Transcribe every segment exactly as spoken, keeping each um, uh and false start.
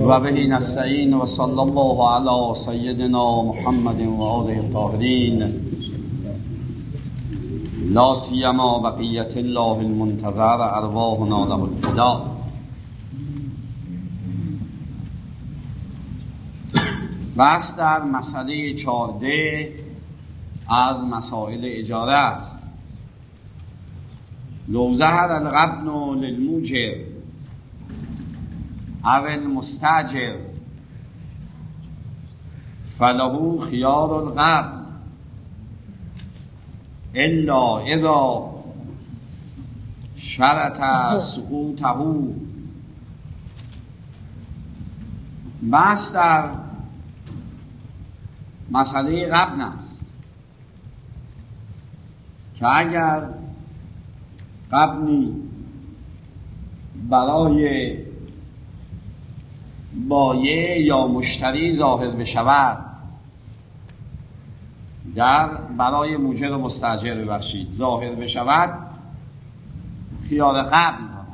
و به نستعین و صلی الله علی سیدنا محمد و آله الطاهرین لا سیما بقیت الله المنتظر ارواحنا له الفداء. بحث در مسئله چهارده از مسائل اجاره است. لو ظهر الغبن للموجر او المستاجر فله خيار الغبن الا اذا شرط سقوطه. بحث در مسئله غبن است که اگر غبنی برای بایع یا مشتری ظاهر بشود، در برای موجر و مستاجر ببخشید ظاهر بشود، خیار غبن دارد،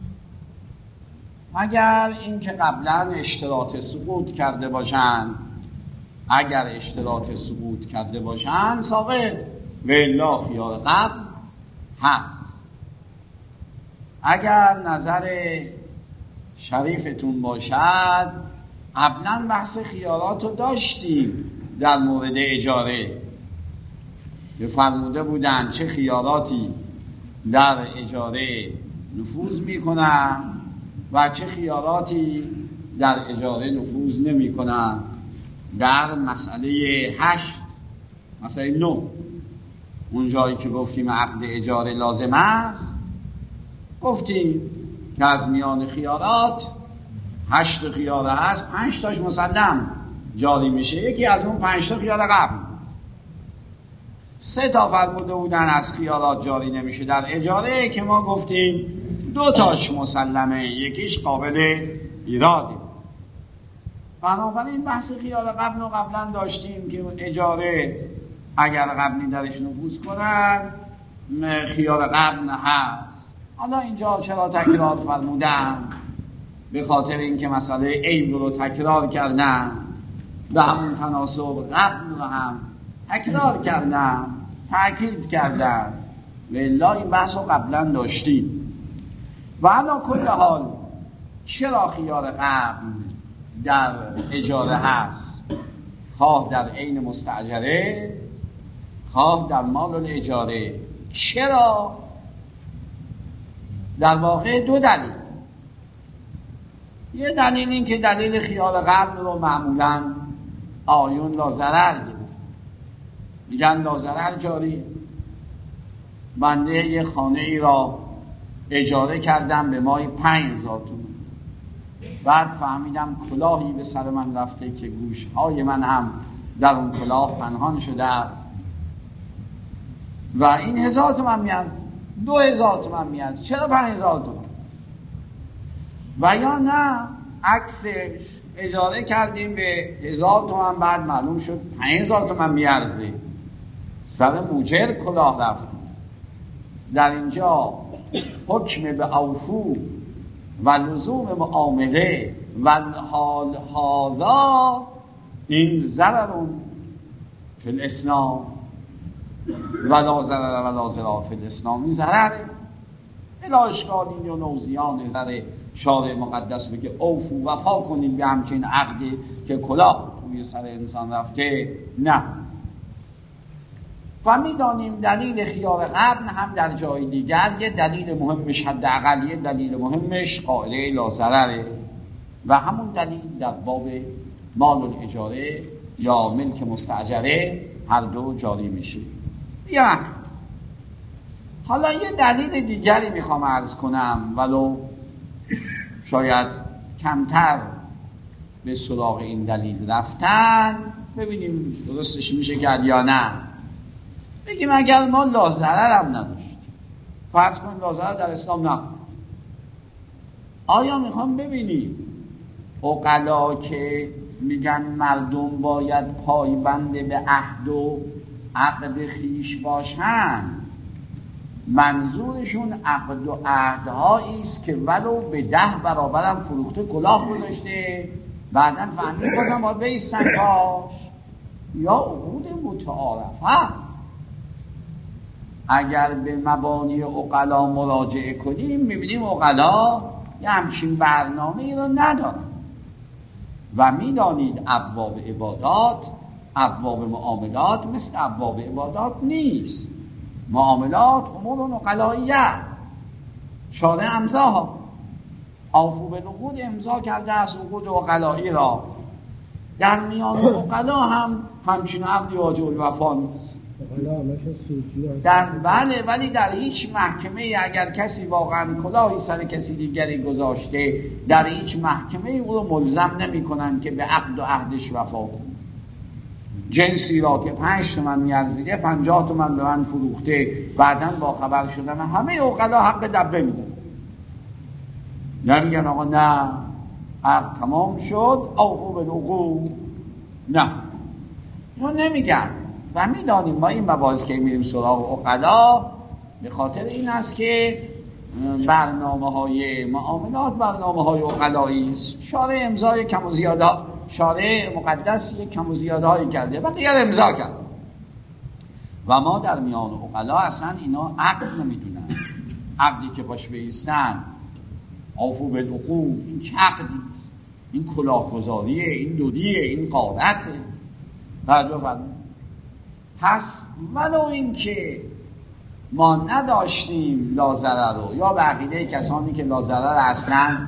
مگر اینکه قبلا اشتراط سقوط کرده باشند. اگر اشتراط سقوط کرده باشند ثابت و الا خیار غبن هست. اگر نظر شریفتون باشد، قبلا بحث خیارات رو داشتیم در مورد اجاره، فرموده بودن چه خیاراتی در اجاره نفوذ میکنن و چه خیاراتی در اجاره نفوذ نمیکنن. در مسئله هشت مسئله نو اون جایی که گفتیم عقد اجاره لازم است، گفتیم که از میان خیارات هشت خیاره هست، پنج تاش مسلم جاری میشه، یکی از اون پنج تا خیار قبل. سه تا فرموده بودن از خیارات جاری نمیشه در اجاره که ما گفتیم دو تاش مسلمه، یکیش قابل ایراده. بنابراین بحث خیار قبل رو قبلا داشتیم که اجاره اگر قبلی درش نفوذ کنن خیار قبل هست. حالا اینجا چرا تکرار فرمودن؟ به خاطر اینکه مسئله عیب رو تکرار کردن، به همون تناسب قبل رو هم تکرار کردن، تأکید کردن. و الا این بحث رو قبلا داشتیم. و علا کل حال چرا خیار قبل در اجاره هست، خواه در عین مستاجره خواه در مال الاجاره؟ چرا؟ در واقع دو دلیل. یه دلیل این که دلیل خیار قبل رو معمولاً آیون لا ضرر گرفتن، میگن لا ضرر جاری. بنده یه خانه ای را اجاره کردم به مای پنج هزار تومان، بعد فهمیدم کلاهی به سر من رفته که گوشهای من هم در اون کلاه پنهان شده است و این هزار تومان میارزه، دو هزار تومان میارزه، چرا پنج هزار تومان؟ و یا نه عکسش اجاره کردیم به هزار تومان، بعد معلوم شد پنج هزار تومان میارزه، سر موجر کلاه رفتیم. در اینجا حکم به اوفو و لزوم معامله و حال هذا این ضررون فی الاسلام ولا ضرر ولا ضرار فی الاسلام. این ضرره الا اشکالی و نوزیان ضرر شارع مقدس بگه اوفو وفا کنیم به همچین عقدی که کلاه توی سر انسان رفته. نه. و میدانیم دلیل خیار قبل هم در جای دیگر یه دلیل مهمش حداقل یه دلیل مهمش قاعده لا ضرره و همون دلیل در باب مال الاجاره یا ملک مستاجره هر دو جاری میشه. یا حالا یه دلیل دیگری میخوام عرض کنم، ولو شاید کمتر به سراغ این دلیل رفتن، ببینیم درستش میشه کرد یا نه. بگیم اگر ما لا ضرر هم نداشت، فرض کنیم لا ضرر در اسلام نه، آیا میخوام ببینیم عقلا که میگن مردم باید پایبند به عهد و عقد خیش باشن، منظورشون عقد و عهدهایی است که ولو به ده برابرم فروخته کلاه گذاشته بعدن فهمید بازم باید بیستن پاش یا عقود متعارفه. اگر به مبانی عقلا مراجعه کنیم میبینیم عقلا یه همچین برنامه ای رو ندارن و میدانید ابواب عبادات، ابواب معاملات مثل ابواب عبادات نیست. معاملات امور عقلاییه، شارع امضاها، اوفوا بالعقود امضا کرده است عقود عقلایی را. در میان عقلا هم همچین عقدی واجب الوفا نیست. در بله، ولی در هیچ محکمه اگر کسی واقعا کلاهی سر کسی دیگری گذاشته، در هیچ محکمه او رو ملزم نمی کنن که به عقد و عهدش وفا کنه. جنسی را که پنج تومن میارزیده پنجاه تومن به من فروخته، بعداً با خبر شدن همه عقلا حق دبه میدن، نمیگن آقا نه عقد تمام شد اوفوا بالعقود، نه ما نمیگن. و میدانیم ما این مباحث که میریم سراغ عقلا به خاطر این است که برنامه های معاملات برنامه های عقلایی است. شارع امضای کم و زیاده، شارع مقدس یک کم و زیاده هایی کرده و غیر امضا کرد و ما در میان عقلا اصلا اینا عقد نمیدونن. عقدی که باش بیستن اوفوا بالعقود، این چه عقدی؟ این کلاهگذاریه، این دودیه، این غارته. توجه فرمایید. پس ولو این که ما نداشتیم لازرر رو، یا به عقیده کسانی که لازرر اصلا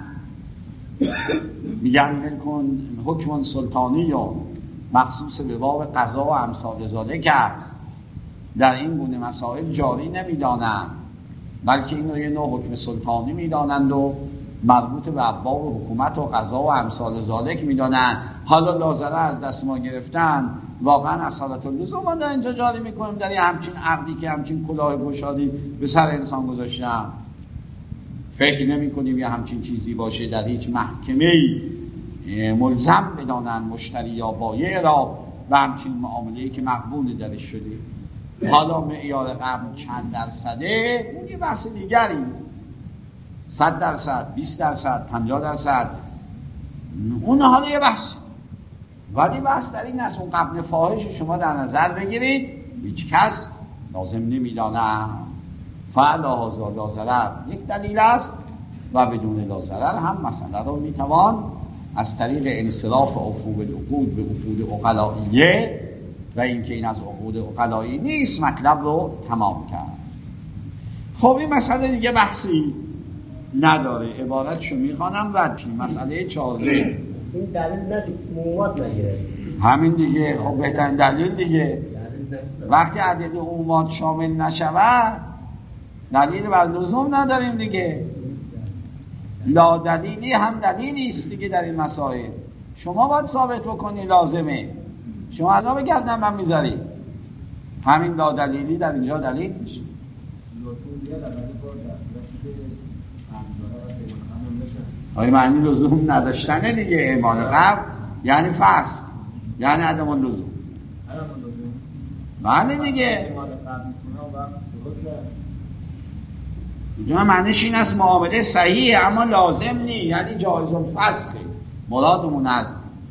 میگن ملکون حکم سلطانی یا مخصوص به باب قضا و امثال ذالک است، در این گونه مسائل جاری نمیدانند، بلکه این رو یه نوع حکم سلطانی میدانند و مربوط به ابواب و حکومت و قضا و امثال ذالک میدانند. حالا لازره از دست ما گرفتن، واقعا اصالت اللزوم ما در اینجا جاری میکنیم در یه همچین عقدی که همچین کلاه گشادی به سر انسان گذاشتن. فکر نمی کنیم یه همچین چیزی باشه در هیچ محکمه‌ای ملزم بدانن مشتری یا بایع را و همچین معامله‌ای که مقبول درش شده. حالا معیار قبل چند درصده اون یه بحث دیگری، صد درصد، بیست درصد، پنجاه درصد، اون حالا یه بحث. ولی بحث در این است اون قبل فاحش شما در نظر بگیرید هیچ کس لازم نمیدانه. فعلا هذا لا ضرر یک دلیل است و بدون لا ضرر هم مسئله رو میتوان از طریق انصراف اوفوا بالعقود به عقود عقلائیه و اینکه این از عقود عقلایی نیست مطلب رو تمام کرد. خب این مسئله دیگه بحثی نداره، عبارتشو میخوانم رد کنیم. مسئله چهارده این دلیل نشد عمومات نگیره، همین دیگه. خب بهترین دلیل دیگه وقتی عدد عمومات شامل نشود دلیل بر لزوم نداریم دیگه. لا دلیلی هم دلیلی است دیگه در این مسائل. شما باید ثابت بکنی لازمه، شما الان به گردن من میذاری، همین لا دلیلی در اینجا دلیل میشه. آیا معنی لزوم نداشتنه دیگه؟ اعمال قبل یعنی فصل، یعنی عدم لزوم. بله دیگه. اینجا معنیش این است معامله صحیحه اما لازم نی، یعنی جایز الفسخه. مرادمون از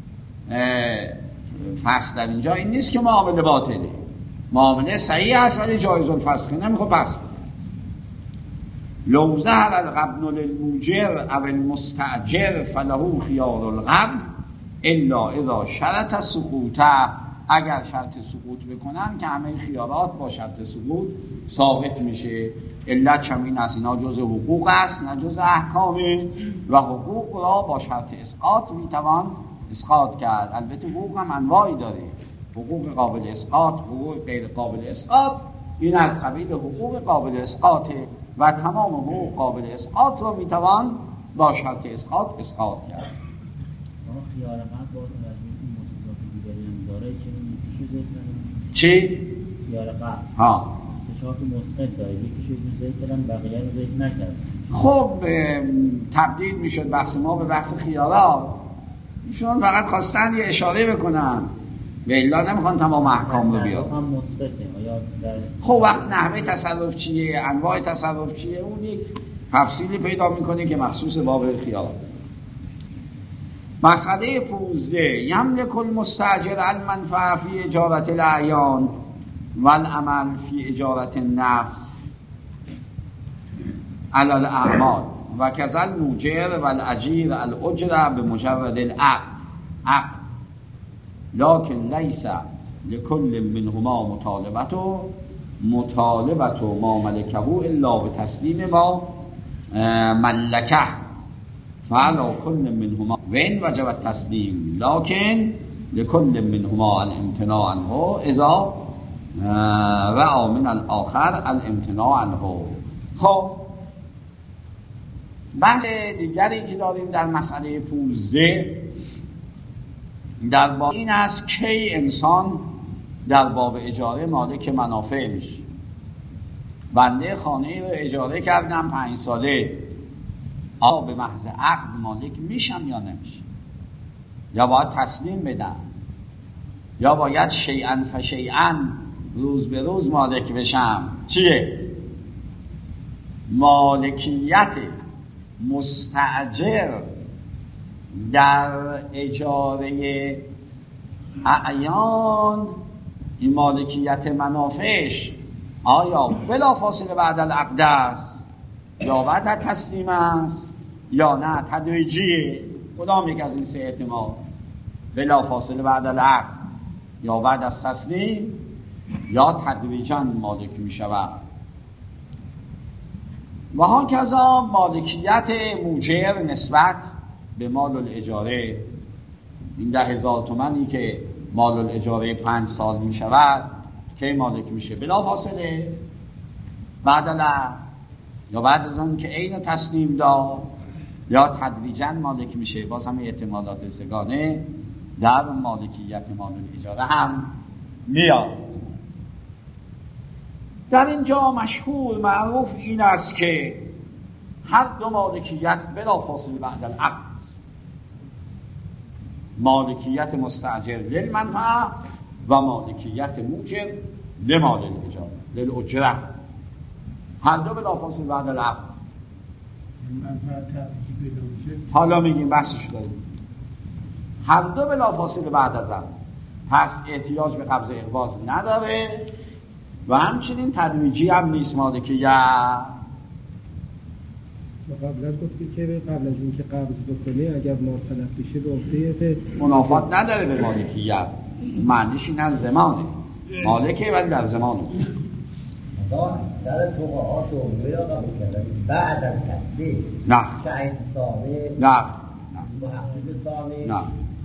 فصل در اینجا این نیست که معامله باطله، معامله صحیح است ولی جایز الفسخه، نمیخواد پس لو ظهر الغبن للموجر او المستأجر فله خیار الغبن الا اذا شرط سقوط. اگر شرط سقوط بکنن که همه خیارات با شرط سقوط ثابت میشه. علت چمین است اینا جز حقوق است نه جز احکامه و حقوق را با شرط اسقاط میتوان اسقاط کرد. البته حقوق هم انواعی داره، حقوق قابل اسقاط، حقوق غیر قابل اسقاط. این از قبیل حقوق قابل اسقاطه و تمام حقوق قابل اسقاط رو میتوان با شرط اسقاط اسقاط کرد. خیار قبل با این مصیبات دیگری هم داره چی؟ خیار قبل ها سه چهار تا مثبت داره، یکیشو ذکر کردن بقیه رو ذکر نکرد. خب تبدیل میشد بحث ما به بحث خیارات. ایشون فقط خواستن یه اشاره بکنن، به الا نمیخوان تمام احکام رو بیاد. خب وقت نحوه تصرف چیه، انواع تصرف چیه، اون یک تفصیلی پیدا میکنه که مخصوص باب خیارات. مسئله پونزده یملک المستاجر المنفعه فی اجارت الاعیان والعمل فی اجارت النفس علی الاعمال و کذا الموجر والاجیر الاجره بمجرد العقد عقد لكن لیس لكل منهما مطالبت مطالبت ما ملکه الا بتسلیم ما ملکه فعلا كل منهما وين وجب التسلیم لكن لكل منهما الامتناع عنه اذا رأى من الاخر الامتناع عنه. خب بحث دیگری که داریم در مسئله پونزده در باب این است کی انسان در باب اجاره مالک منافع میشه. بنده خانه رو اجاره کردم پنج ساله، آیا به محض عقد مالک میشم یا نمیشم؟ یا باید تسلیم بدم یا باید شیئا فشیئا روز به روز مالک بشم؟ چیه؟ مالکیت مستاجر در اجاره اعیان، این مالکیت منافعش آیا بلا فاصله بعد العقد است یا بعد از تسلیم است یا نه تدریجیه؟ کدام یک از این سه احتمال؟ بلا فاصله بعد العقد یا بعد از تسلیم یا تدریجاً مالک می شود. و ها کذا مالکیت موجر نسبت به مال الاجاره، این ده هزار تومنی که مال الاجاره پنج سال می شود که مالک میشه؟ بلا فاصله بعد العقد یا بعد از اون که عین تسلیم داد یا تدریجاً مالک میشه؟ باز همه احتمالات سگانه در مالکیت مال الاجاره هم میاد. در اینجا مشهور معروف این است که هر دو مالکیت بلا فاصله بعد العقد، مالکیت مستاجر للمنفعه و مالکیت موجر لمال الاجاره للاجره، هر دو بلا فاصله بعد العقد. حالا میگیم بحثش داریم. هر دو بلا فاصله بعد از عقد، پس احتیاج به قبض اقباض نداره و همچنین تدریجی هم نیست مالکیت. و قبلا گفتی که قبل از اینکه قبض بکنه اگر مال تلف بشه به عهده منافات نداره به مالکیت. معنیش این از زمانه مالکه ولی در زمانه. سر توقعات و عمره را قبول کردن بعد از تصدیق نه شهید سامه نه محقق سامه نه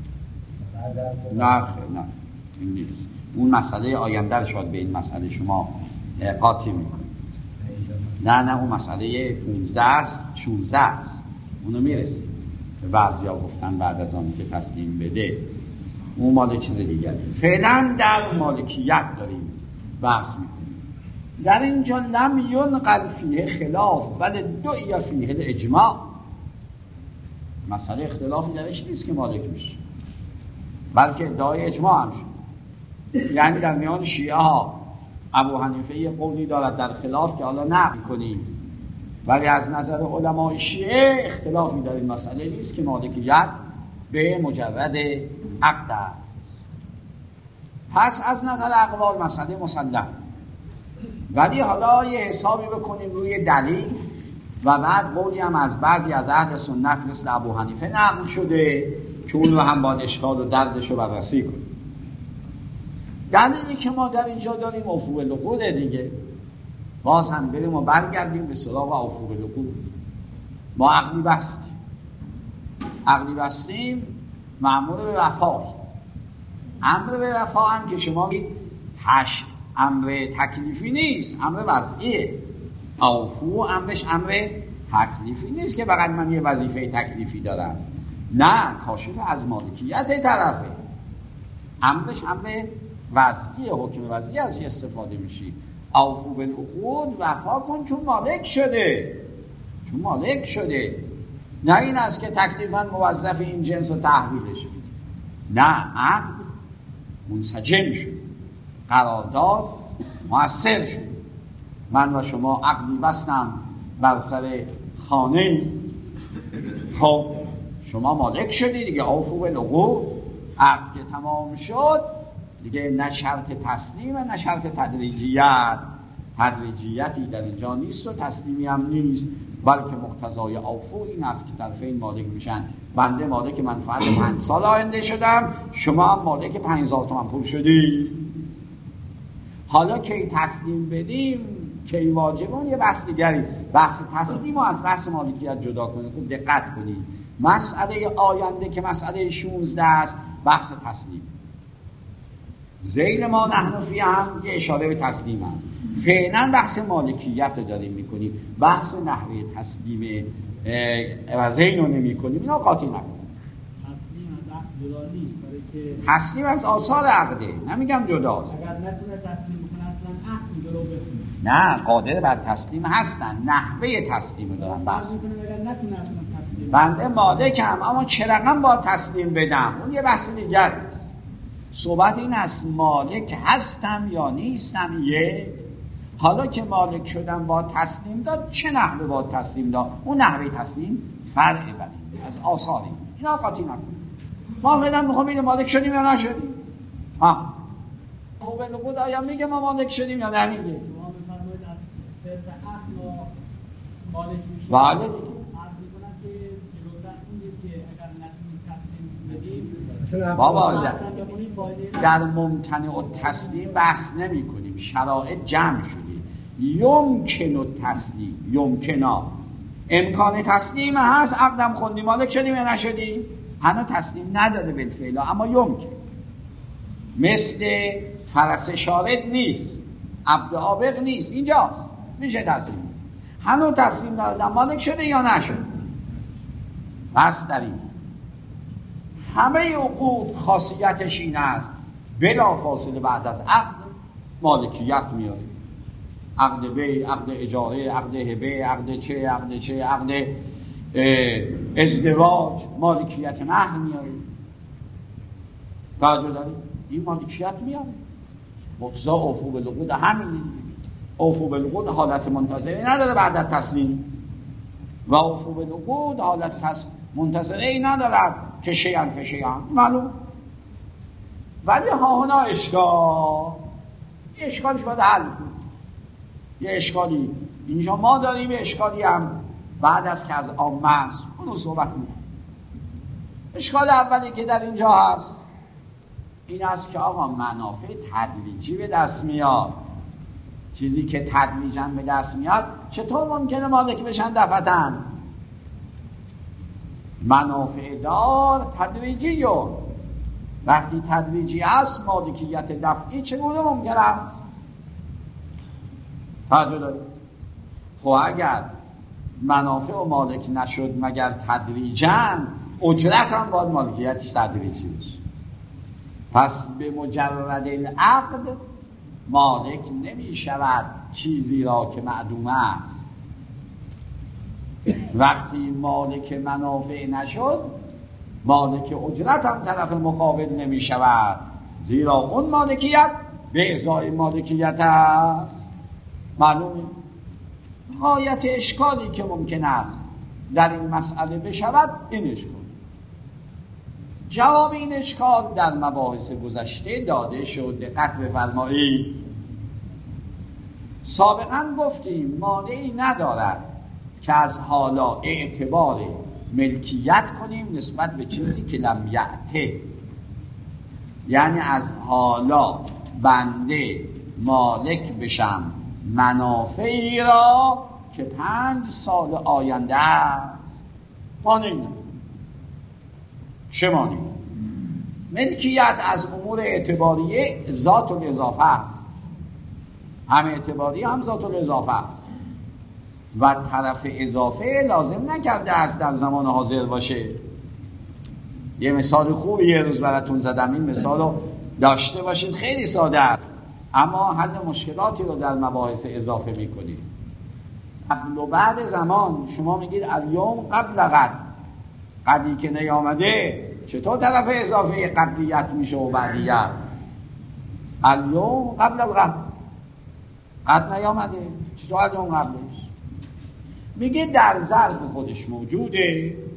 نه نه این نیست. اون مسئله آینده رو شاید به این مسئله شما قاطی میکنید. نه نه اون مسئله پونزده است شونزده است، اونو میرسیم. بعضیا گفتن بعد از آن که تسلیم بده، اون مال چیز دیگری. فعلا در مالکیت داریم بحث میکنیم. در اینجا لم ینقل فیه خلاف ولی دعی فیه الاجماع، مسئله اختلافی درش نیست که مالک میشه، بلکه ادعای اجماع هم شد. یعنی در میان شیعه ها ابو حنیفه یه قولی دارد در خلاف که حالا نقل کنیم، ولی از نظر علمای شیعه اختلافی در این مسئله نیست که مالکیت به مجرد عقد است. پس از نظر اقوال مسئله مسلم، ولی حالا یه حسابی بکنیم روی دلیل و بعد قولی هم از بعضی از اهل سنت مثل ابو حنیفه نقل شده که اون رو هم باید اشکال و دردش رو بررسی کنیم. دلیلی که ما در اینجا داریم عفو العقود دیگه، باز هم بریم و برگردیم به سراغ عفو العقود. ما عقلی بستیم عقلی بستیم مأمور به وفای. امر به وفا هم که شما میگید تش امر تکلیفی نیست، امر وضعیه. عفو امرش امر تکلیفی نیست که فقط من یه وظیفه تکلیفی دارم، نه، کاشف از مالکیت طرفه. امرش امر وضعیه، حکم وضعی ازش استفاده میشی. عفو بالعقود، وفا کن چون مالک شده، چون مالک شده. نه این است که تکلیفاً موظف این جنس رو تحویلش میده، نه، عقد منسجم شد، قرارداد مؤثر شد. من و شما عقدی بستم بر سر خانه، خب شما مالک شدی دیگه، اوفوا بالعقود. عقد که تمام شد دیگه نه شرط تسلیم نه شرط تدریجیت. تدریجیتی در اینجا نیست و تسلیمی هم نیست، بلکه مقتضای اوفو این است که طرفین مالک میشن. بنده مالک منفعت پنج سال آینده شدم، شما هم مالک پنج هزار تومان پول شدی. حالا کی تسلیم بدیم کی واجبون یه بحث دیگری. بحث تسلیم رو از بحث مالکیت جدا کنید. خوب دقت کنید، مسئله آینده که مسئله شانزده است بحث تسلیم. ذیل ما نحن فیه هم یه اشاره به تسلیم است. فعلا بحث مالکیت داریم میکنیم، بحث نحوه تسلیم و ذیل رو نمی کنیم. اینا قاطی نکنیم. تسلیم از عقد جدا نیست، برای که تسلیم از آثار عقده، نمیگم جداست. اگر نتونه تسلیم کنه اصلا عقد اینجا رو بخونه. نه، قادر بر تسلیم هستن، نحوه تسلیم رو دارن بحث میکنه. اگر نتونه اصلا تسلیم، بنده مالکم اما چه رقم با تسلیم بدم اون یه بحث دیگر است. صحبت این است مالک هستم یا نیستم. یک، حالا که مالک شدم با تسلیم داد، چه نحوه با تسلیم داد؟ اون نحوه تسلیم فرع بر این از آثاری. اینا قاطی نکنید. ما فعلا میخوام ببینیم مالک شدیم یا نشدیم. ها خب الگود آیا میگه ما مالک شدیم یا نمیگه؟ شما میفرمایید از صرف عقل و مالک میشه. بله. عرض میکنم که جلوتر اونیه که اگر نتونیم تسلیم بدیم بابا در ممتنع و تسلیم بحث نمی کنیم، شرایط جمع شده. یمکن و تسلیم، یمکنا امکان تسلیم هست. عقدم خوندی مالک شدیم یا نشدی؟ هنوز تسلیم نداده بالفعل، اما یمکن. مثل فرس شارد نیست، عبد عابق نیست، اینجاست میشه تسلیم. هنوز تسلیم ندادم، مالک شده یا نشد؟ بس در این همه عقود خاصیتش این است بلا فاصله بعد از عقد مالکیت میاره. عقد بی، عقد اجاره، عقد هبه، عقد چه، عقد چه، عقد ازدواج، مالکیت مهر میاره. توجه دارید؟ این مالکیت میاره. مقتضا اوفوا بالعقود همینه. اوفوا بالعقود حالت منتظره نداره بعد از تسلیم، و اوفوا بالعقود حالت تس... منتظره ای ندارد که شیئا فشیئا. معلوم. ولی ها هنا اشکال، یه اشکالش باید حل کنیم. یه اشکالی اینجا ما داریم، اشکالی هم بعد از که از عامه است اونو صحبت میکنیم. اشکال اولی که در اینجا هست این است که آقا منافع تدریجی به دست میاد. چیزی که تدریجاً به دست میاد چطور ممکنه مالک بشن دفعتاً؟ منافع دار تدریجی و وقتی تدریجی است مالکیت دفعی چگونه ممکن است؟ توجه دارید؟ خب اگر منافع و مالک نشد مگر تدریجاً، اجرت هم باید مالکیتش تدریجی بشه. پس به مجرد العقد مالک نمی شود چیزی را که معدوم است. وقتی مالک منافع نشد مالک اجرت هم طرف مقابل نمی شود، زیرا اون مالکیت به ازای مالکیت است. معلومه؟ غایت اشکالی که ممکن است در این مسئله بشود این اشکال. جواب این اشکال در مباحث گذشته داده شد. دقت بفرمایید. سابقا گفتیم مانعی ندارد که از حالا اعتبار ملکیت کنیم نسبت به چیزی که لم یعته، یعنی از حالا بنده مالک بشم منافعی را که پنج سال آینده است. مانعی ندارد. چه مانعی؟ ملکیت از امور اعتباریه ذات الاضافه است. هم اعتباری هم ذات الاضافه است و طرف اضافه لازم نکرده است در زمان حاضر باشه. یه مثال خوبی یه روز براتون زدم، این مثال رو داشته باشید، خیلی ساده است اما حل مشکلاتی رو در مباحث اضافه میکنید. قبل و بعد زمان شما میگید الیوم قبل قد، قدی که نیامده چطور طرف اضافه قبلیت میشه و بعدیت؟ الیوم قبل القد، قد نیامده چطور الیوم قبلش؟ میگه در ظرف خودش موجوده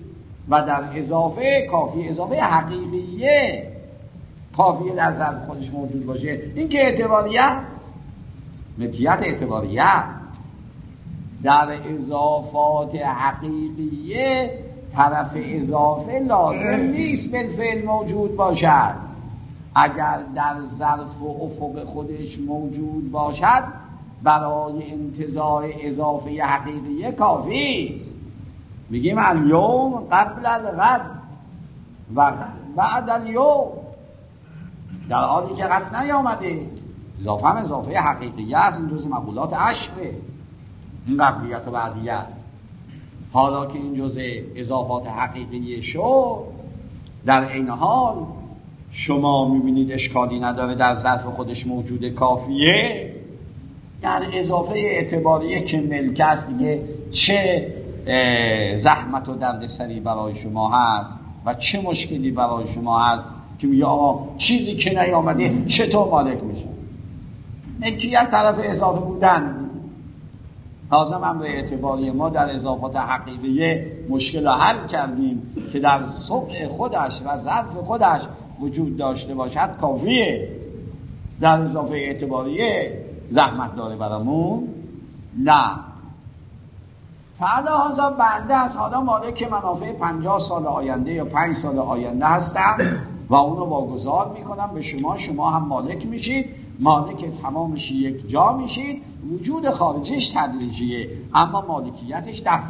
و در اضافه کافی اضافه حقیقیه کافیه در ظرف خودش موجود باشه. این که اعتباریت ملکیت اعتباریت در اضافات حقیقیه طرف اضافه لازم نیست بالفعل موجود باشد. اگر در ظرف و افق خودش موجود باشد برای انتزاع اضافه حقیقیه کافی است. میگیم الیوم قبل الغد و بعد الیوم، در حالی که قد نیامده. اضافه هم اضافه حقیقیه است، این جزء مقولات عشره، این قبلیت و بعدیت. حالا که این جزء اضافات حقیقیه شد، در این حال شما میبینید اشکالی نداره در ظرف خودش موجود کافیه. در اضافه اعتباریه که ملک است دیگه چه زحمت و دردسری برای شما هست و چه مشکلی برای شما هست که میگه آقا چیزی که نیامده چطور مالک میشه؟ ملکیت طرف اضافه بودن. تازه امر اعتباری ما در اضافات حقیقیه مشکل رو حل کردیم که در سبع خودش و ظرف خودش وجود داشته باشد کافیه. در اضافه اعتباریه زحمت داره برامون؟ نه. فعلا هازا بنده از حالا مالک منافع پنجاه سال آینده یا پنج سال آینده هستم و اونو واگذار میکنم به شما. شما هم مالک میشید، مالک تمامش یک جا میشید. وجود خارجیش تدریجیه اما مالکیتش دفع.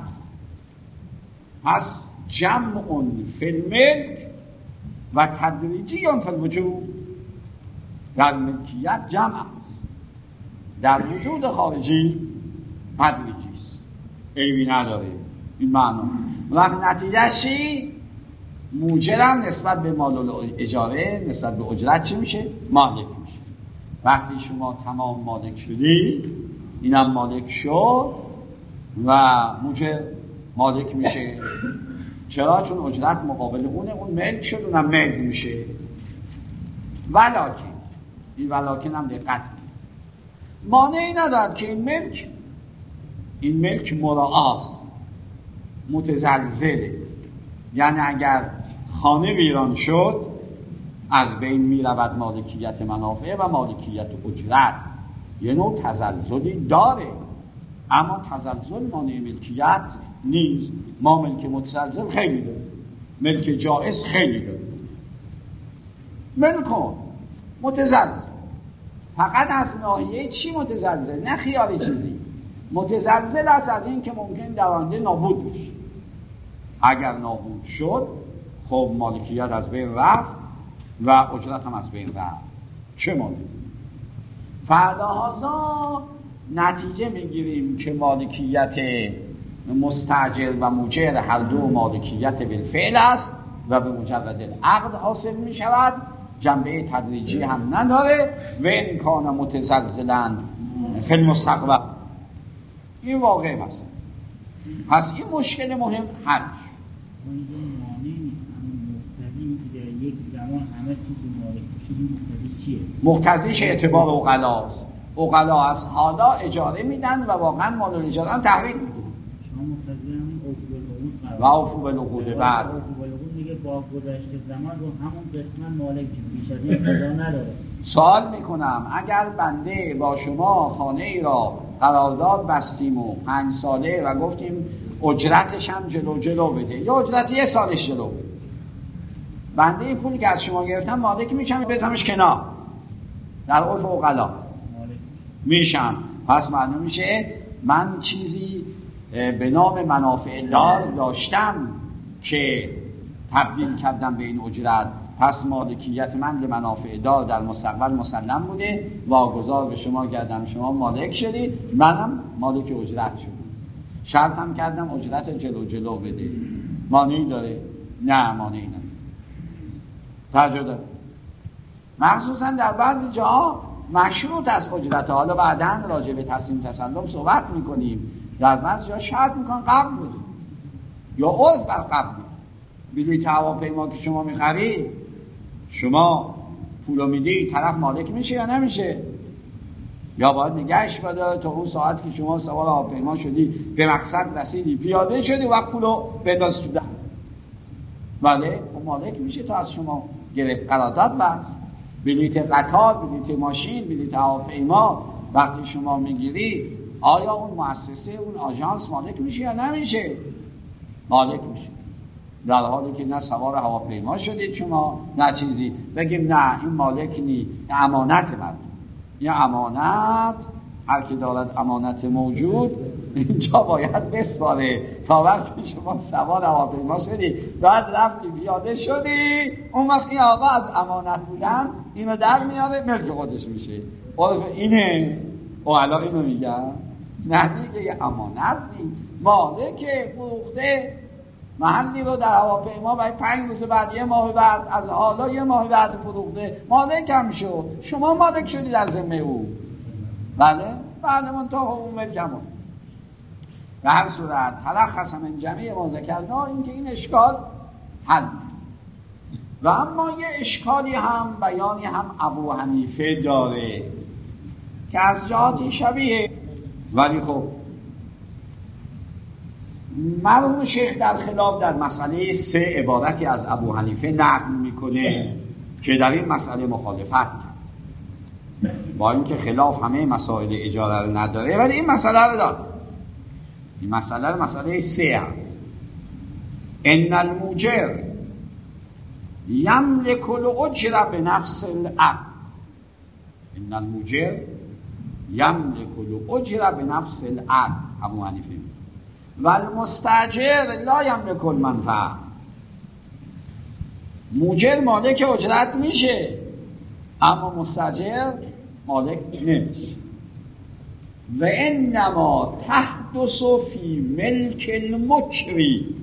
پس جمع فی الملک و تدریجی فی الوجود. در ملکیت جمع است، در وجود خارجی تدریجی است، عیبی نداره. این معنا و نتیجه چی؟ موجرم نسبت به مال اجاره، نسبت به اجرت چی میشه؟ مالک میشه. وقتی شما تمام مالک شدی، اینم مالک شد و موجر مالک میشه. چرا؟ چون اجرت مقابل اونه، اون ملک شد، اونم ملک میشه. ولکن این ولکن هم دقت مانعی ندارد که این ملک این ملک مراعاست، متزلزله. یعنی اگر خانه ویران شد از بین می رود مالکیت منافع و مالکیت اجرت. یه نوع تزلزلی داره اما تزلزل مانع ملکیت نیست. ما ملک متزلزل خیلی داریم، ملک جائز خیلی داریم. ملکون متزلزل فقط از ناحیه چی متزلزل؟ نه خیالی چیزی. متزلزل است از این که ممکن در آینده نابود بشه. اگر نابود شد خب مالکیت از بین رفت و اجرت هم از بین رفت. چه مانه؟ فردهازا نتیجه میگیریم که مالکیت مستاجر و موجر هر دو مالکیت بالفعل است و به مجرد عقد حاصل می شود. جنبه تدریجی هم نداره و این کان متزلزلن فی المستقبل. این واقعی است. پس این مشکل مهم حل شد. یک زمان همه چیز مالک میشه. مقتضیش چیه؟ مقتضیش اعتبار عقلاست. عقلا از حالا اجاره میدن و واقعا مال الاجاره هم تحویل میدن. شما مقتضی همین عقوب‌العقود و عفو بالعقود بعد عقوب‌العقود میگه با گذشت زمان رو همون قسمت مالک بیش از این قضا نداره. سوال میکنم اگر بنده با شما خانه ای را قرارداد بستیم و پنج ساله و گفتیم اجرتش هم جلو جلو بده یا اجرت یه سالش جلو بده، بنده این پولی که از شما گرفتم مالک میشم بزنمش کنار در عرف عقلا میشم. پس معلوم میشه من چیزی به نام منافع دار داشتم که تبدیل کردم به این اجرت. پس مالکیت من به منافع دار در مستقبل مسلم بوده، واگذار به شما کردم، شما مالک شدی، منم مالک اجرت شدم. شرطم کردم اجرت جلو جلو بده. مانعی داره؟ نه مانعی نداره. توجه داره. مخصوصا در بعضی جاها مشروط از اجرت. حالا بعداً راجع به تسلیم تسلم صحبت میکنیم. در بعضی جاها شرط میکن قبل بده یا عرف بر قبل. بلیط هواپیما که شما میخری، شما پولو میدی، طرف مالک میشه یا نمیشه؟ یا باید نگهش بداره تا اون ساعت که شما سوار هواپیما شدی، به مقصد رسیدی، پیاده شدی و پولو بنداز تو دهن. بله اون مالک میشه تا از شما گرفت، قرارداد بست، بلیت قطار، بلیت ماشین، بلیت هواپیما وقتی شما میگیری آیا اون مؤسسه اون آژانس مالک میشه یا نمیشه؟ مالک میشه. در حالی که نه سوار هواپیما شدید شما نه چیزی، بگیم نه این مالک نی، امانت مردم، این امانت هر کی دارد امانت موجود اینجا باید بسپاره. تا وقتی شما سوار هواپیما شدی بعد رفتی پیاده شدی اون وقت این آقا از امانت بودن اینو در میاره ملک خودش میشه. عرف اینه او الان اینو میگن نه دیگه یه امانت نی، مالک فروخته محلی رو در هواپیما برای پنج روز بعد یه ماه بعد از حالا یه ماه بعد فروخته، مالک هم شو، شما مالک شدی در ذمه او. بله بله من تا اون ملکمون. به هر صورت تلخص من جمعی ما ذکرنا این که این اشکال حل. و اما یه اشکالی هم بیانی هم ابو حنیفه داره که از جهاتی شبیه، ولی خب مرحوم شیخ در خلاف در مسئله سه عبارتی از ابو حنیفه نقل میکنه که در این مسئله مخالفت کرد، با اینکه خلاف همه مسائل اجاره رو نداره ولی این مسئله رو داره. این مسئله رو مسئله سه هست. ان الموجر یملک الاجر بنفس العقد. ان الموجر یملک الاجر بنفس العقد ابو حنیفه میگه و المستاجر لا یملک المنفعه. موجر مالک اجرت میشه اما مستاجر مالک نمیشه. و انما تحدث فی ملک المکری،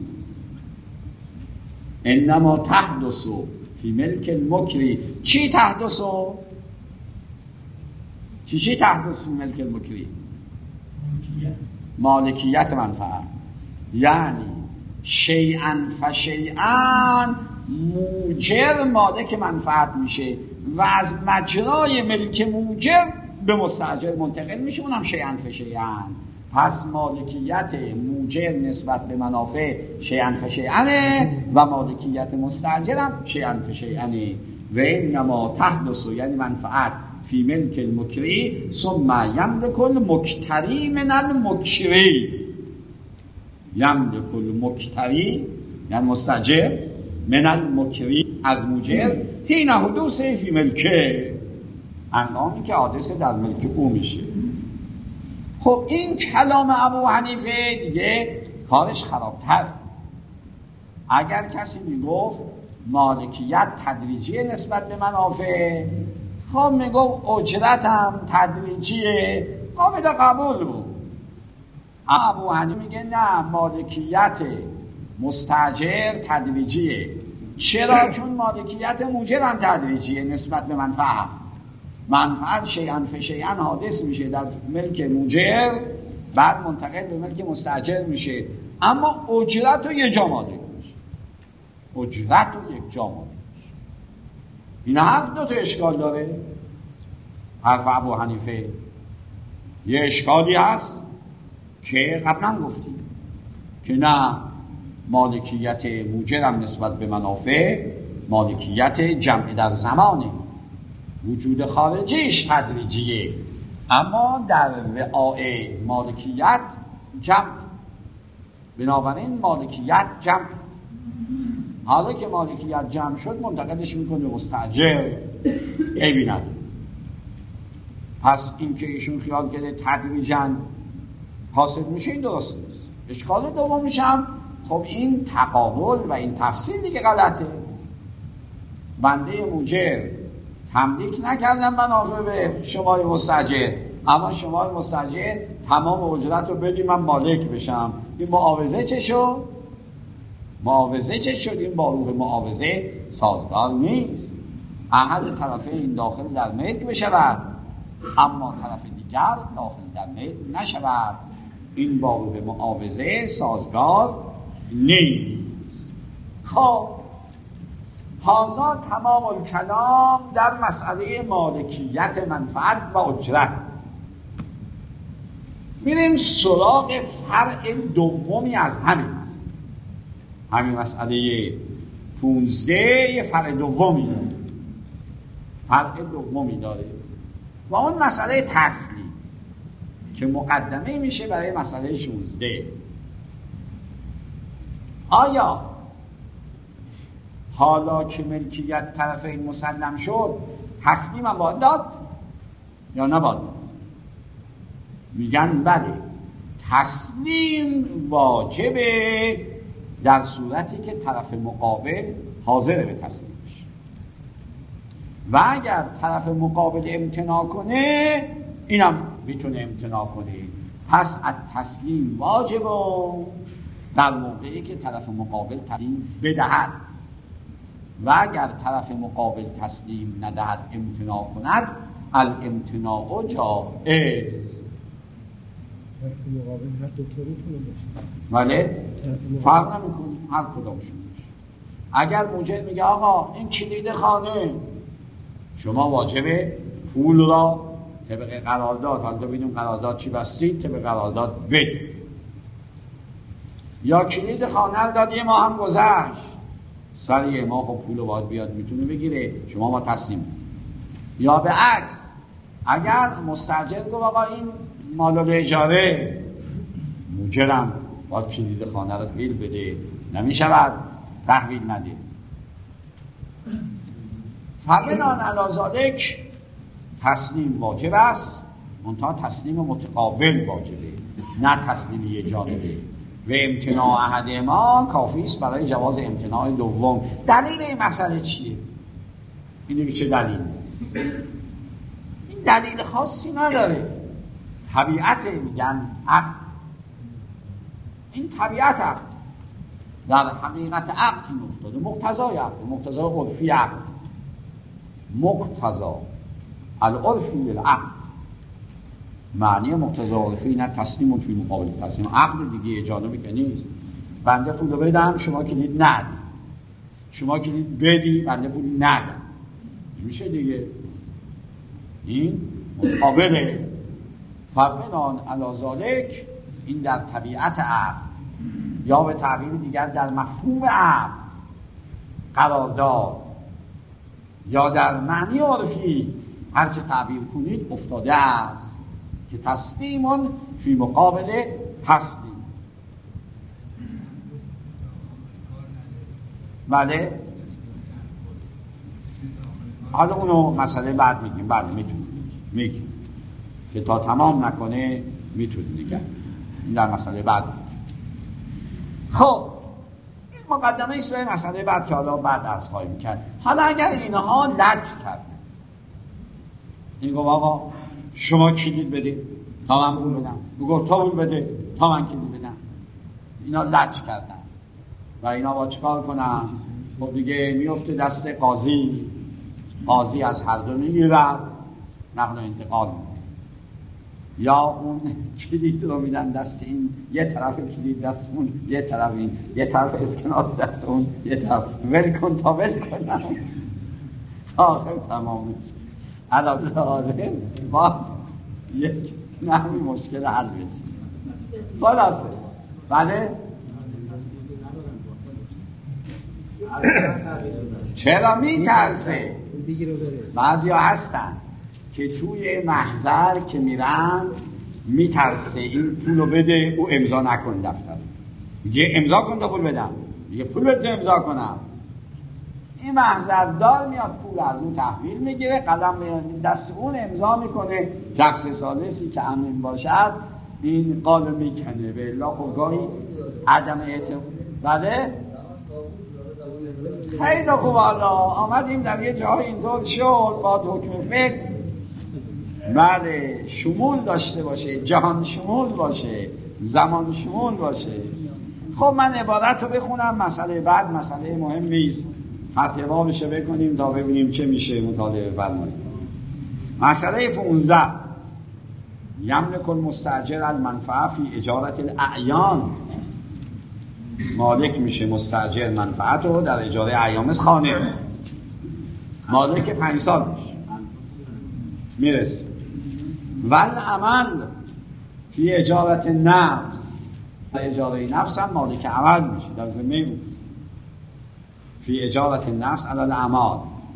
انما تحدث فی ملک المکری. چی تحدث؟ چی چی تحدث فی ملک المکری؟ مالکیت منفعه، یعنی شیئا فشیئا موجر مالک منفعت میشه و از مجرای ملک موجر به مستاجر منتقل میشه، اونم شیئا فشیئا. پس مالکیت موجر نسبت به منافع شیئا فشیئا و مالکیت مستاجر هم شیئا فشیئا. و انما تحدث یعنی منفعت فی ملک المکری ثم یملک المکتری من المکری. یملک المکتری یعنی مستاجر من المکری از موجر حین حدوث فی ملکه، هنگامی که حادثه در ملک او میشه. خب این کلام ابو حنیفه دیگه کارش خرابتر. اگر کسی میگفت مالکیت تدریجی نسبت به منافع، خب میگفت اجرتم تدریجیه، قابل قبول بود. ابو حنیفه میگه نه، مالکیت مستاجر تدریجیه. چرا؟ چون مالکیت موجر هم تدریجیه نسبت به منفعه. منفعت شیئا فشیئا حادث میشه در ملک موجر، بعد منتقل به ملک مستاجر میشه، اما اجرت رو یک جا مالک میشه. اجرت رو یک جا مالک میشه. این حرف دو تا اشکال داره. حرف ابو حنیفه یه اشکالی هست که قبلا گفتیم که نه، مالکیت موجر هم نسبت به منافع مالکیت جمع در زمانه، وجود خارجیش تدریجیه، اما در وعاء مالکیت جمع. بنابراین مالکیت جمع. حالا که مالکیت جمع شد منتقلش میکنه به مستاجر، عیبی نداره. پس این که ایشون خیال کرده تدریجاً حاصل میشه این درست نیست. اشکال دومیش هم خب این تقابل و این تفسیر دیگه غلطه. بنده موجر تملیک نکردم منافع به شمای مستاجر، اما شمای مستاجر تمام اجرت رو بدی من مالک بشم. این معاوضه چه شد؟ معاوضه چه شد؟ این با روح معاوضه سازگار نیست. احد طرفین داخل در ملک بشود اما طرف دیگر داخل در ملک نشود. این با روح معاوضه سازگار نیست. خب هذا تمام الکلام در مسئله مالکیت منفعت و اجرت. میریم سراغ فرع دومی از همین مسئله، همین مسئله پونزده یه فرع دومی داره فرع دومی داره و اون مسئله تسلیم که مقدمه میشه برای مسئله شونزده. آیا حالا که ملکیت طرفین مسلم شد تسلیم هم باید داد یا نباید؟ میگن بله، تسلیم واجبه در صورتی که طرف مقابل حاضر به تسلیم بشه و اگر طرف مقابل امتناع کنه اینم میتونه امتناع کنه. پس التسلیم واجبه در موقعی که طرف مقابل تسلیم بدهد و اگر طرف مقابل تسلیم ندهد امتناع کند الامتناع جائز. طرف مقابل هر دو طوریتونه باشه بله فرق نمیکنه هر کدامشون باشه. اگر موجد میگه آقا این کلید خانه، شما واجبه پول را طبق قرارداد، حالا ببینیم قرارداد چی بستید، طبق قرارداد بده. یا کلید خانه رو داد یه ماه هم گذشت، سر یه ماه خب پول رو باید بیاد میتونه بگیره، شما ما تسلیم بدید. یا به عکس اگر مستاجر گفت آقا این مال به اجاره، موجرم باید کلید خانه رو بیل بده، نمیشود تحویل نده. فبنان علی ذالک تسلیم واجب است، منتها تسلیم متقابل واجبه، نه تسلیم یه جانبه. و امتناع احد ما کافی است برای جواز امتناع دوم. دلیل این مسئله چیه؟ اینه که چه دلیل؟ این دلیل خاصی نداره، طبیعت میگن عقل. این طبیعت عقل در حقیقت عقل این افتاده، مقتضای عقل، مقتضای عرفی عقل، مقتضا العرفی للعقل. معنی مقتضای عرفی نه تسلیم فی مقابل تسلیم، عقل دیگه جانبی که نیست. بنده پول بدم شما کلید ندی، شما کلید بدی بنده پول ندم، میشه دیگه. این مقابله. فبنان علی ذالک این در طبیعت عقل، یا به تعبیر دیگر در مفهوم عقل قرارداد، یا در معنی عرفی هرچه تعبیر کنید افتاده است که تسلیمون فی مقابل تسلیم. بله حالا اونو مسئله بعد میگیم. بله میتونیم میگیم که تا تمام نکنه میتونیم دیگه، این در مسئله بعد میگیم. خب این مقدمه ایست به مسئله بعد که حالا بعد از خواهیم کرد. حالا اگر اینها لج کردن، این گفت آقا شما کلید بده تا من پول بدم، بگو تو پول بده تا من کلید بدم، اینا لج کردن و اینا با چکار کنن؟ خب دیگه میفته دست قاضی، قاضی از هر دو میگیرد نقل و انتقال میده، یا اون کلید رو میدن دست این، یه طرف کلید دست اون، یه طرف این، یه طرف اسکناس دست اون، یه طرف ول کن تا ول کنن تا آخر تمام میشه. علاوه آره با یک نحوی مشکل حل بشه. خلاصه بله چرا میترسه؟ بعضی ها هستن که توی محضر که میرن میترسه این پولو بده او امضا نکن دفتر، میگه امضا کن تا پول بدم، میگه پول بده امضا کنم. این محضردار میاد پول از اون تحویل میگیره، قلم میاد دست اون امضا میکنه، شخص ثالثی که امین باشد این قالو میکنه. به الا خودگاهی عدم اعتماد. بله خیلی خوب. حالا آمدیم در یه جای اینطور شد با حکم فقه بله شمول داشته باشه، جهان شمول باشه، زمان شمول باشه. خب من عبارت رو بخونم، مسئله بعد مسئله مهم نیست، فتوا بشه بکنیم تا ببینیم چه میشه. مطالعه فرمایید. مسئله پونزده یملک المستاجر المنفعه فی اجارت الاعیان. مالک میشه مستاجر منفعت رو در اجاره اعیان، مثل خانه مالک پنج سال میشه میرسه. والعمل فی اجارت نفس، اجاره نفس هم مالک عمل میشه در ذمه. فی اجارت النفس علی الاعمال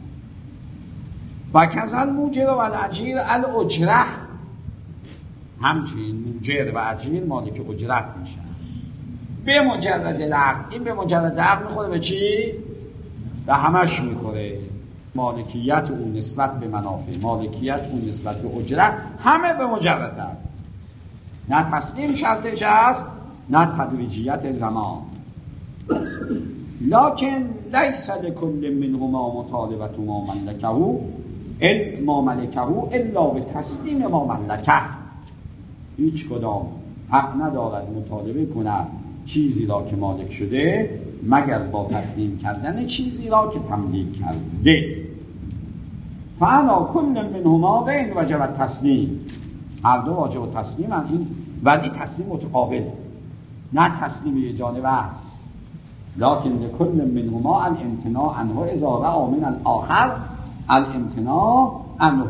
و کذل موجر و الاجیر الاجره، همچنین موجر و اجیر مالک اجرت میشن به مجرد العقد. این به مجرد عقد میخوره به چی؟ به همش میخوره. مالکیت اون نسبت به منافع، مالکیت اون نسبت به اجرت، همه به مجرد عقد. نه تسلیم شرطش هست نه تدریجیت زمان. لکن لیس لکل منهما مطالبت ما ملکه ما ملکه الا به تسلیم ما ملکه. هیچ کدام حق ندارد مطالبه کند چیزی را که مالک شده مگر با تسلیم کردن چیزی را که تملیک کرده. فعلا کل منهما بین وجب تسلیم، هر دو واجب تسلیم هم، این ولی تسلیم متقابل، نه تسلیم یه جانبه است. لکن لکل منهما الامتناع عنه اذا رأى من الاخر الامتناع عنه.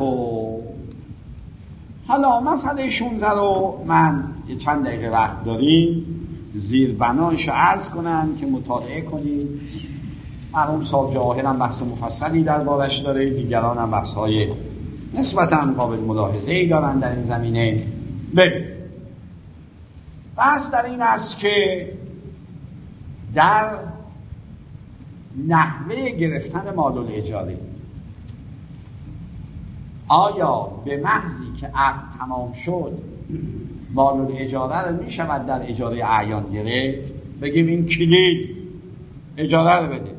حالا مسئله شانزده رو من یه چند دقیقه وقت داریم زیر بنایشو عرض کنم که مطالعه کنید. مرحوم صاحب جواهر هم بحث مفصلی در بارش داره، دیگران هم بحث های نسبتاً قابل ملاحظه‌ای دارن در این زمینه. ببین بحث در این است که در نحوه گرفتن مال الاجاره آیا به محضی که عقد تمام شد مال الاجاره رو می شود در اجاره اعیان گرفت؟ بگیم این کلید اجاره رو بده،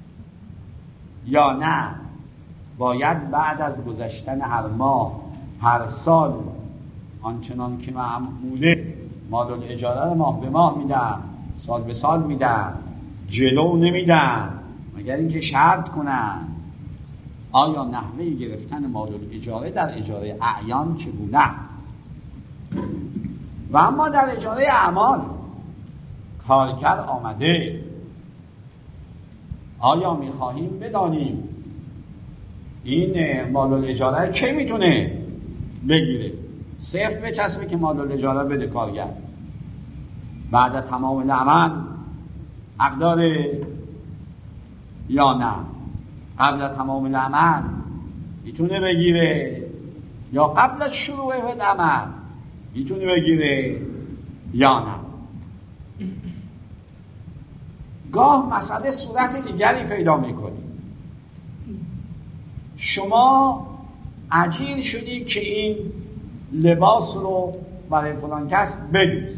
یا نه باید بعد از گذشتن هر ماه هر سال آنچنان که معموله مال الاجاره رو ماه به ماه میدن، سال به سال میدن، جلو نمیدن مگر اینکه شرط کنن؟ آیا نحوه گرفتن مال الاجاره در اجاره اعیان چگونه است؟ و اما در اجاره اعمال کارگر آمده، آیا میخواهیم بدانیم این مال الاجاره چه میتونه بگیره؟ صفر بچسبه که مال الاجاره بده کارگر، بعد تمام العمل حق داره یا نه؟ قبل تمام العمل میتونه بگیره یا قبل از شروع العمل میتونه بگیره یا نه؟ گاه مسئله صورت دیگری پیدا میکنه. شما اجیر شدی که این لباس رو برای فلان کس بدوز.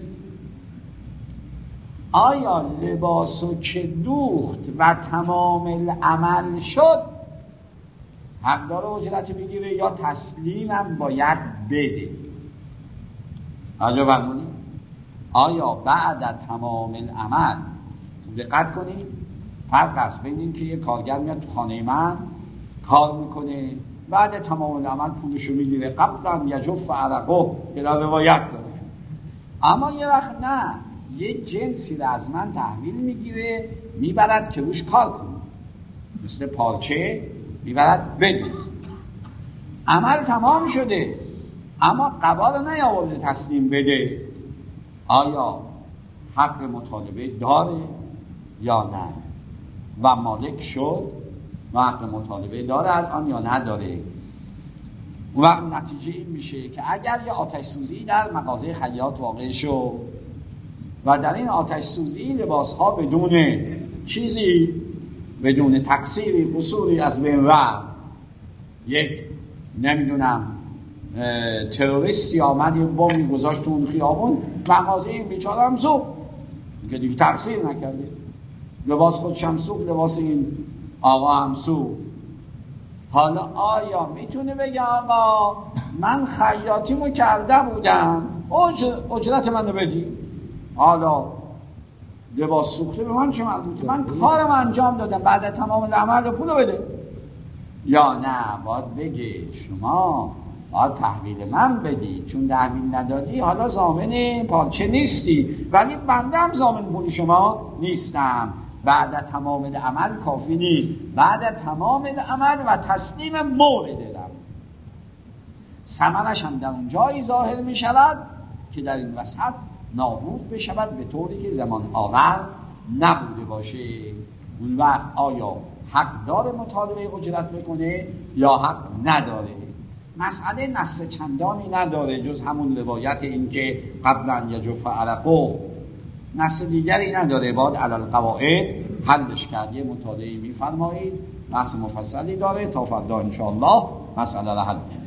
آیا لباسو که دوخت و تمام العمل شد حق داره اجرت بگیره یا تسلیمم باید بده؟ آجا فرمونی آیا بعد تمام العمل، دقت کنید فرق است بین این که یه کارگر میاد تو خانه من کار میکنه بعد تمام العمل پولشو میگیره قبلا یجف عرقه که در روایت داره، اما یه وقت نه یه جنسی رو از من تحویل میگیره میبرد که روش کار کنه، مثل پارچه میبرد بدوز. عمل تمام شده اما قبا رو نیاورده تسلیم بده، آیا حق مطالبه داره یا نه؟ و مالک شد و حق مطالبه داره الان یا نداره؟ اون وقت نتیجه این میشه که اگر یه آتش سوزی در مغازه خیاط واقع شد و در این آتش سوزی لباس ها بدون چیزی، بدون تقصیری قصوری از بین رفت، یک نمیدونم تروریستی آمد یه بمب گذاشت تو اون خیابون، مغازه این بیچاره هم سوخت که دیگه تقصیر نکرده، لباس خودش هم سوخت، لباس این آقا هم سوخت. حالا آیا میتونه بگه آقا من خیاطیمو کرده بودم اجرت منو بدی، حالا لباس سوخته به من چه مربوطه، من کارم انجام دادم بعد تمام العمل پولو بده؟ یا نه باید بگه شما باید تحویل من بدی، چون تحویل ندادی حالا ضامن پارچه نیستی ولی بنده هم ضامن پول شما نیستم، بعد تمام العمل کافی نیست، بعد تمام العمل و تسلیم مورد دارم. ثمرش هم در اون جایی ظاهر می شود که در این وسط نابود بشود به طوری که زمان آور نبوده باشه. اون وقت آیا حق داره مطالبه اجرت بکنه یا حق نداره؟ مسئله نص چندانی نداره جز همون روایت این که قبلا یجف عرقه، نص دیگری نداره. باید علی القواعد حلش کرد. یه مطالعه میفرمایید، بحث مفصلی داره. تا فردا انشاءالله مسئله را حل کنیم.